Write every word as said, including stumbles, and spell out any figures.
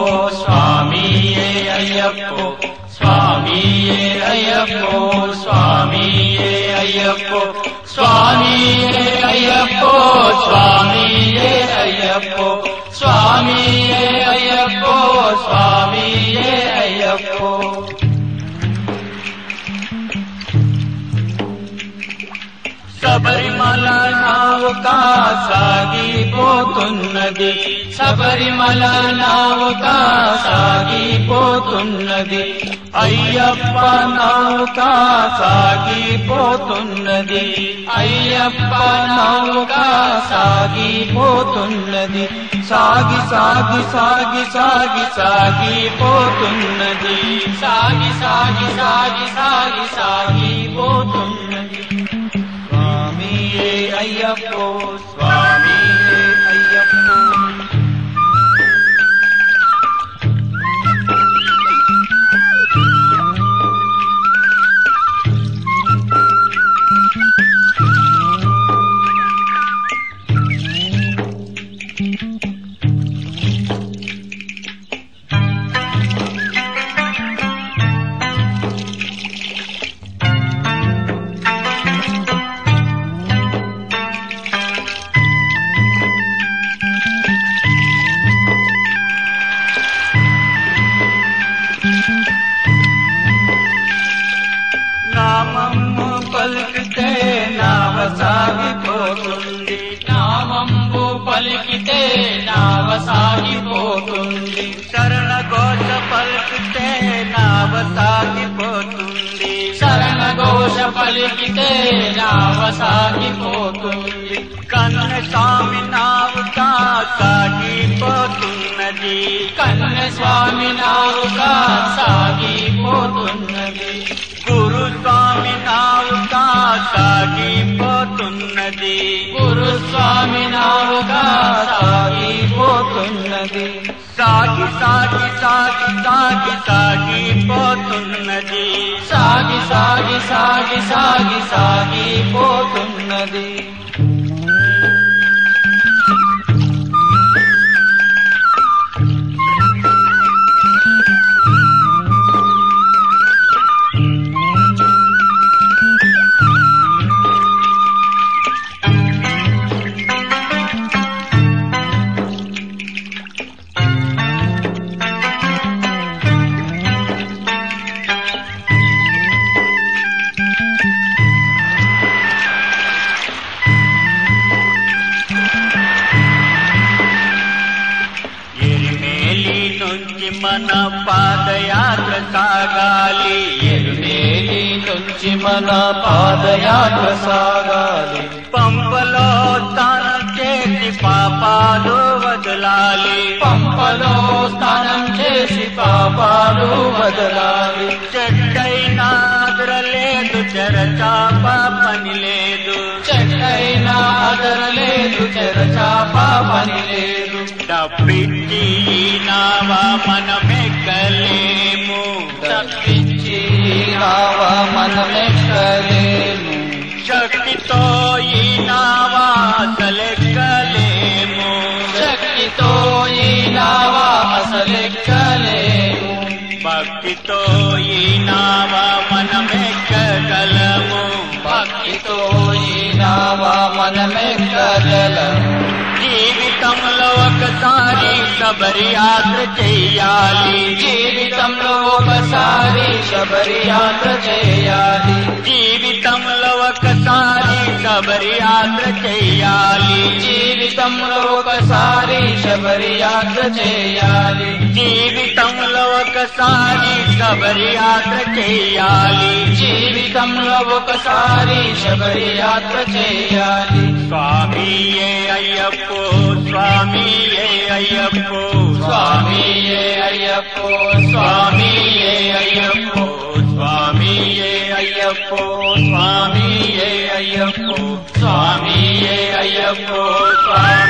స్వామియే అయ్యప్పో స్వామియే అయ్యప్పో స్వామియే అయ్యప్పో స్వామియే అయ్యప్పో స్వామియే అయ్యప్పో స్వామియే అయ్యప్పో స్వామియే అయ్యప్పో శబరిమల నౌక సాగిపోతున్నది శబరిమల నౌక సాగిపోతున్నది అయ్యప్ప నౌక సాగిపోతున్నది అయ్యప్ప నౌక సాగిపోతున్నది సాగి సాగి సాగి సాగి సాగిపోతున్నది సాగి సాగి సాగి సాగి సాగిపోతున్నది స్వామియే అయ్యప్పో స్వామియే అయ్యప్పో నామము పలికితే నావ సాగిపోతుంది నామము పలికితే నావ సాగిపోతుంది శరణ ఘోష పలికితే నావ సాగిపోతుంది శరణ ఘోష పలికితే నావ సాగిపోతుంది కన్న స్వామి నావుక సాగిపోతున్నది కన్న స్వామి నావుక సాగిపోతున్నది గురుస్వామి నౌక సాగిపోతున్నది గురుస్వామి నౌక సాగిపోతున్నది సాగి సాగి సాగి సాగి సాగిపోతున్నది సాగి సాగి సాగి సాగి సాగిపోతున్నది మన పాదయాత్ర సాగాలి ఎరుమేలి నుంచి మన పాదయాత్ర సాగాలి పంపలో స్నానం చేసి పాపాలు వదలాలి పంపలో స్నానం చేసి పాపాలు వదలాలి చెట్టైనా అదరలేదు చెరచాప పని లేదు చెట్టైనా అదరలేదు చెరచాప పని లేదు తప్పించి నావ మనమెక్కలేము తప్పించి నావ మనమెక్కలేము శక్తితో ఈ నావ అసలెక్కలేము శక్తితో ఈ నావ అసలెక్కలేము భక్తితో ఈ నావ మనమెక్కగలము భక్తితో ఈ నావ మనమెక్కగలము జీవితంలో ఒకసారి శబరి యాత్ర చెయ్యాలి జీవితంలో ఒకసారి శబరి యాత్ర చేయాలి జీవితంలో ఒకసారి శబరి యాత్ర చెయ్యాలి జీవితంలో ఒకసారి శబరి యాత్ర చేయాలి జీవితంలో ఒకసారి శబరి యాత్ర చేయాలి జీవితంలో ఒకసారి శబరి యాత్ర చేయాలి స్వామియే అయ్యప్పో స్వామియే అయ్యప్పో స్వామియే అయ్యప్పో స్వామియే అయ్యప్పో స్వామియే అయ్యప్పో స్వామియే అయ్యప్పో స్వామియే అయ్యప్పో స్వామి